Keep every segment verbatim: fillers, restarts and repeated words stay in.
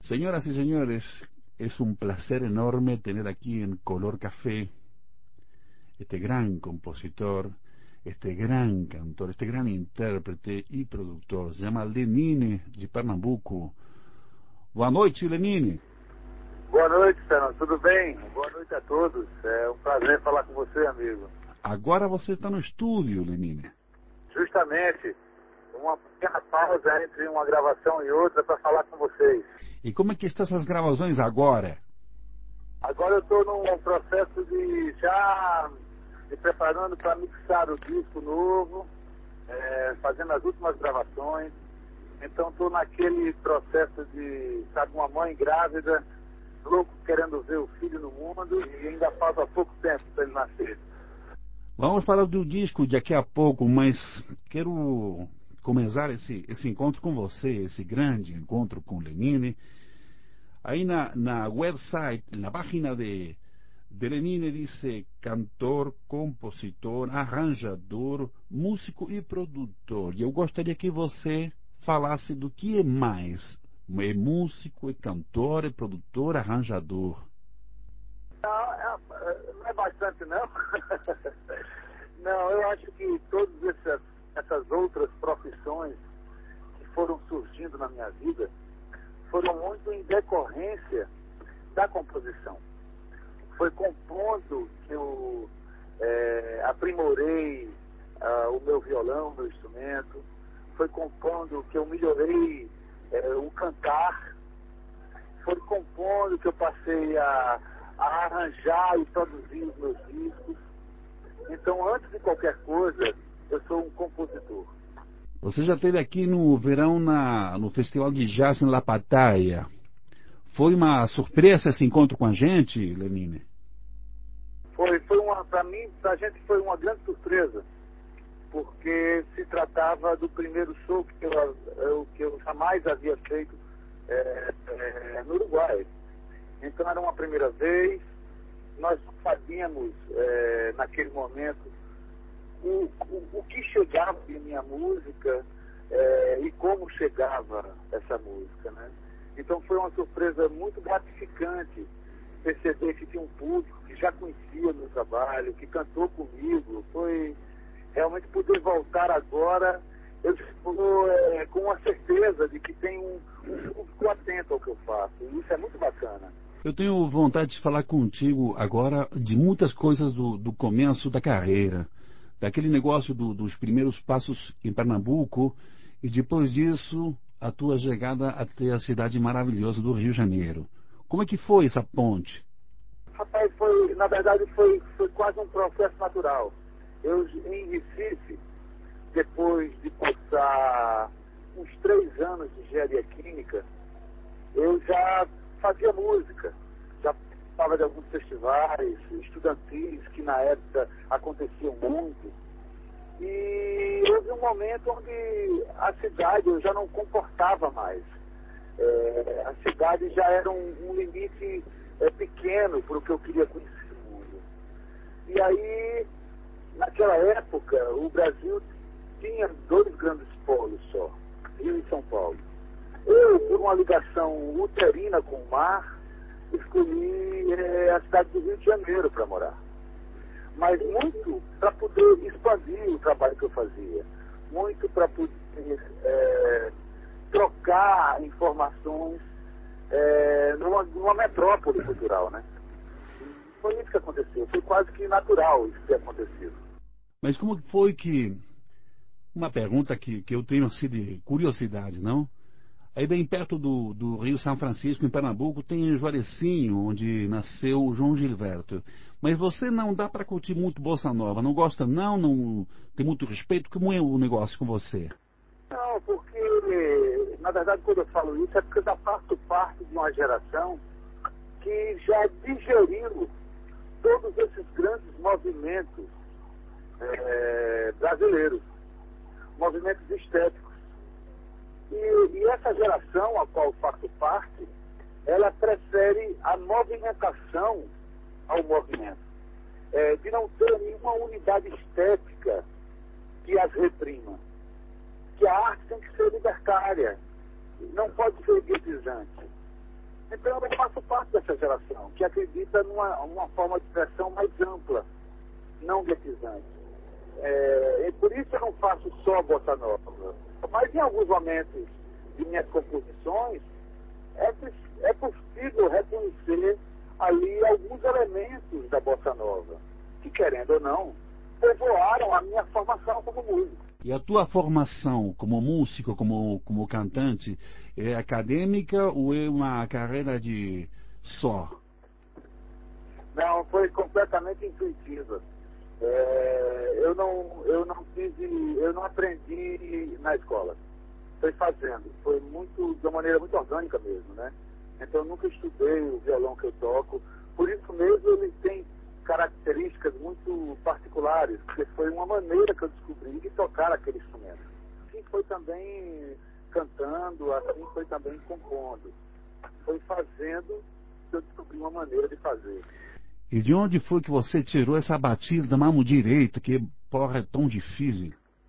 Señoras y señores, es un placer enorme tener aquí en Color Café este gran compositor, este gran cantor, este gran intérprete e produtor. Se llama Lenine, de Pernambuco. Boa noite, Lenine. Boa noite, Fernando. Tudo bem? Boa noite a todos. É um prazer falar com você, amigo. Agora você está no estúdio, Lenine. Justamente, uma pequena pausa entre uma gravação e outra para falar com vocês. E como é que estão essas gravações agora? Agora eu estou num processo de já me preparando para mixar o disco novo, é, fazendo as últimas gravações. Então estou naquele processo de, sabe, uma mãe grávida, louco querendo ver o filho no mundo e ainda falta pouco tempo para ele nascer. Vamos falar do disco daqui a pouco, mas quero começar esse, esse encontro com você, esse grande encontro com Lenine. Aí na, na website, na página de, de Lenine, dice cantor, compositor, arranjador, músico e produtor. E eu gostaria que você falasse do que é mais. É músico, é cantor, é produtor, arranjador. Não, é, não é bastante, não. Não, eu acho que todas essas, essas outras profissões que foram surgindo na minha vida foram muito em decorrência da composição. Foi compondo que eu é, aprimorei uh, o meu violão, o meu instrumento. Foi compondo que eu melhorei é, o cantar. Foi compondo que eu passei a, a arranjar e produzir os meus discos. Então, antes de qualquer coisa, eu sou um compositor. Você já esteve aqui no verão na, no Festival de Jazz em La Pataia. Foi uma surpresa esse encontro com a gente, Lenine? Foi, foi uma, para mim, para a gente foi uma grande surpresa, porque se tratava do primeiro show que eu, eu, que eu jamais havia feito é, é, no Uruguai. Então era uma primeira vez, nós sabíamos é, naquele momento o, o, o que chegava em minha música é, e como chegava essa música, né? Então foi uma surpresa muito gratificante perceber que tinha um público que já conhecia meu trabalho, que cantou comigo. Foi realmente poder voltar agora, eu estou é, com a certeza de que tem um, um público atento ao que eu faço. E isso é muito bacana. Eu tenho vontade de falar contigo agora de muitas coisas do, do começo da carreira. Daquele negócio do, dos primeiros passos em Pernambuco e depois disso a tua chegada até a cidade maravilhosa do Rio de Janeiro. Como é que foi essa ponte? Rapaz, foi, na verdade foi, foi quase um processo natural. Eu, em Recife, depois de passar uns três anos de engenharia química, eu já fazia música, já participava de alguns festivais estudantis que na época aconteciam muito. E houve um momento onde a cidade eu já não comportava mais. É, a cidade já era um, um limite é, pequeno para o que eu queria conhecer o mundo. E aí, naquela época, o Brasil tinha dois grandes polos só, Rio e São Paulo. Eu, por uma ligação uterina com o mar, escolhi é, a cidade do Rio de Janeiro para morar. Mas muito para poder expandir o trabalho que eu fazia. Muito para poder é, trocar informações é, numa, numa metrópole cultural, né? Foi isso que aconteceu. Foi quase que natural isso ter acontecido. Mas como foi que... Uma pergunta que, que eu tenho assim de curiosidade, não? Aí bem perto do, do Rio São Francisco, em Pernambuco, tem Juarecinho, onde nasceu o João Gilberto. Mas você não dá para curtir muito Bossa Nova, não gosta não, não tem muito respeito? Como é o negócio com você? Não, porque, na verdade, quando eu falo isso, é porque eu já faço parte de uma geração que já digeriu todos esses grandes movimentos é, brasileiros, movimentos estéticos. E, e essa geração a qual faço parte, ela prefere a movimentação ao movimento. É, de não ter nenhuma unidade estética que as reprima. Que a arte tem que ser libertária, não pode ser guetizante. Então eu faço parte dessa geração, que acredita numa uma forma de expressão mais ampla, não guetizante. É, e por isso eu não faço só bossa nova. Mas em alguns momentos de minhas composições, é, é possível reconhecer ali alguns elementos da bossa nova, que querendo ou não, povoaram a minha formação como músico. E a tua formação como músico, como, como cantante, é acadêmica ou é uma carreira de só? Não, foi completamente intuitiva. É, eu não, eu não tive, eu não aprendi na escola. Foi fazendo, foi muito, de uma maneira muito orgânica mesmo, né? Então eu nunca estudei o violão que eu toco, por isso mesmo ele tem características muito particulares, porque foi uma maneira que eu descobri de tocar aquele instrumento. Assim foi também cantando, assim foi também compondo. Foi fazendo que eu descobri uma maneira de fazer. E de onde foi que você tirou essa batida da mão direita, que porra é tão difícil?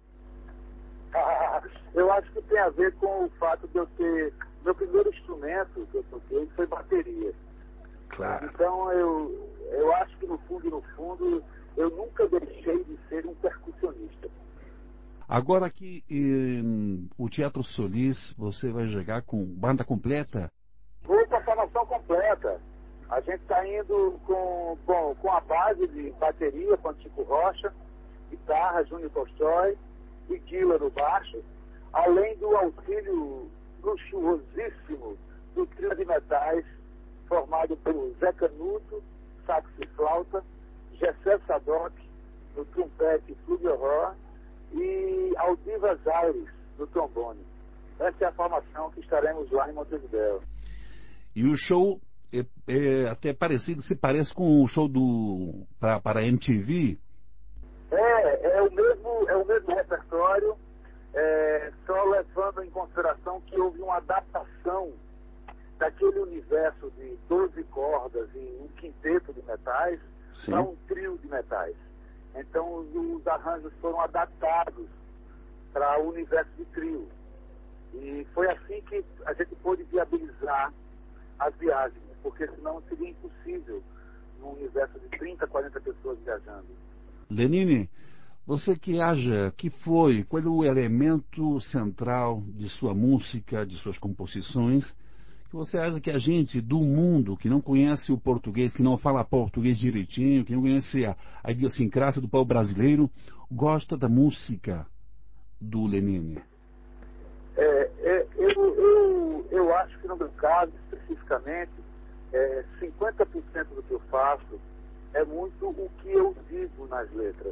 Eu acho que tem a ver com o fato de eu ter... Meu primeiro instrumento que eu toquei foi bateria. Claro. Então eu, eu acho que no fundo, no fundo, eu nunca deixei de ser um percussionista. Agora aqui em, o Teatro Solis, você vai jogar com banda completa? Vou com a formação completa. A gente está indo com, bom, com a base de bateria, com Chico Rocha, guitarra, Júnior Tolstói e Guila no baixo, além do auxílio luxuosíssimo do trio de metais, formado por Zé Canuto, sax e flauta, Gessé Sadoc, no trompete e flugelhorn, e Aldivas Aires, no trombone. Essa é a formação que estaremos lá em Montevidéu. E o show é, é até parecido, se parece com o show do para, para a M T V? É, é o mesmo, é o mesmo repertório, é, só levando em consideração que houve uma adaptação daquele universo de doze cordas e um quinteto de metais para um trio de metais. Então os, os arranjos foram adaptados para o universo de trio. E foi assim que a gente pôde viabilizar as viagens, porque senão seria impossível num universo de trinta, quarenta pessoas viajando. Lenine, você que acha que foi, qual é o elemento central de sua música, de suas composições, que você acha que a gente do mundo, que não conhece o português, que não fala português direitinho, que não conhece a, a idiosincrasia do povo brasileiro, gosta da música do Lenine? É, é, eu, eu, eu acho que no meu caso, especificamente, é, cinquenta por cento do que eu faço é muito o que eu digo nas letras.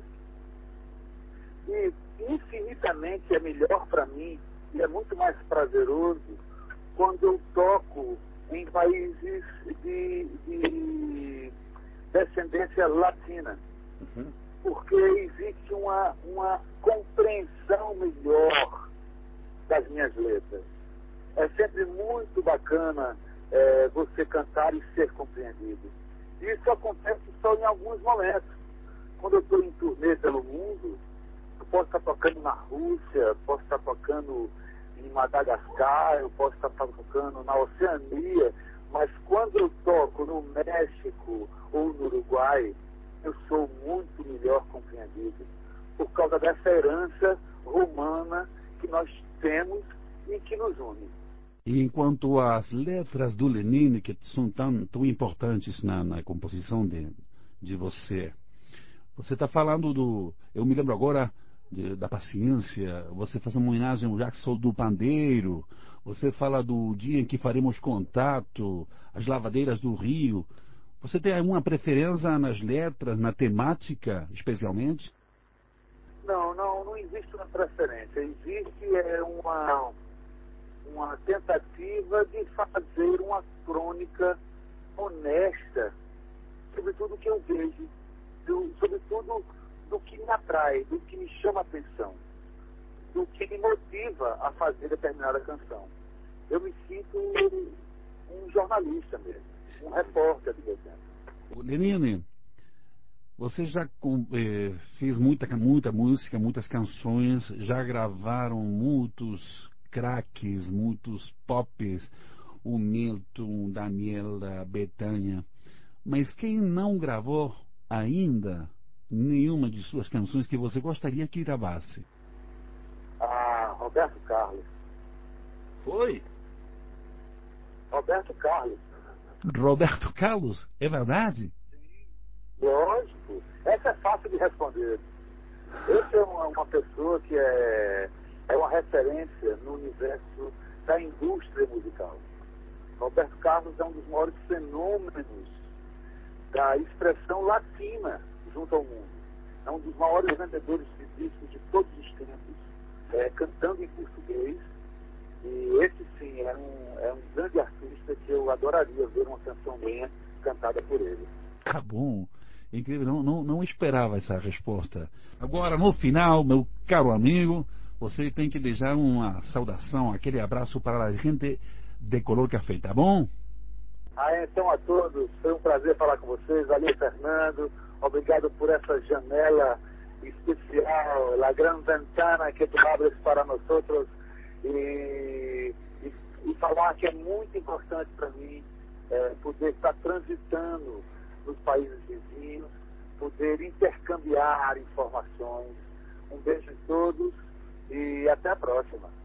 E infinitamente é melhor para mim e é muito mais prazeroso quando eu toco em países de, de descendência latina. Uhum. Porque existe uma, uma compreensão melhor das minhas letras. É sempre muito bacana é, você cantar e ser compreendido. E isso acontece só em alguns momentos. Quando eu estou em turnê pelo mundo, eu posso estar tocando na Rússia, posso estar tocando em Madagascar, eu posso estar tocando na Oceania, mas quando eu toco no México ou no Uruguai, eu sou muito melhor compreendido, por causa dessa herança romana que nós temos e que nos une. E enquanto às letras do Lenine, que são tão, tão importantes na, na composição de, de você, você está falando do... Eu me lembro agora de, da paciência, você faz uma homenagem ao Jackson do Pandeiro, você fala do dia em que faremos contato, as lavadeiras do Rio. Você tem alguma preferência nas letras, na temática, especialmente? Não, não, não existe uma preferência. Existe é, uma, uma tentativa de fazer uma crônica honesta sobre tudo que eu vejo, do, sobre tudo do que me atrai, do que me chama a atenção, do que me motiva a fazer determinada canção. Eu me sinto um jornalista mesmo, um repórter do meu tempo. Lenine, você já eh, fez muita, muita música, muitas canções, já gravaram muitos craques, muitos pops. o Milton, Daniela, Betânia. Mas quem não gravou ainda nenhuma de suas canções que você gostaria que gravasse? Ah, Roberto Carlos. Foi? Roberto Carlos. Roberto Carlos? É verdade? Lógico. Essa é fácil de responder. Eu sou uma, uma pessoa que é, é uma referência no universo da indústria musical. Roberto Carlos é um dos maiores fenômenos da expressão latina junto ao mundo. É um dos maiores vendedores de discos de todos os tempos, é, cantando em português. E esse sim é um, é um grande artista que eu adoraria ver uma canção minha cantada por ele. Tá bom. Incrível, não, não, não esperava essa resposta. Agora, no final, meu caro amigo, você tem que deixar uma saudação, aquele abraço para a gente de Color Café, tá bom? Ah, então a todos, foi um prazer falar com vocês. Valeu, Fernando. Obrigado por essa janela especial, la gran ventana que tu abres para nós outros. E, e, e falar que é muito importante para mim é, poder estar transitando nos países vizinhos, poder intercambiar informações. Um beijo em todos e até a próxima.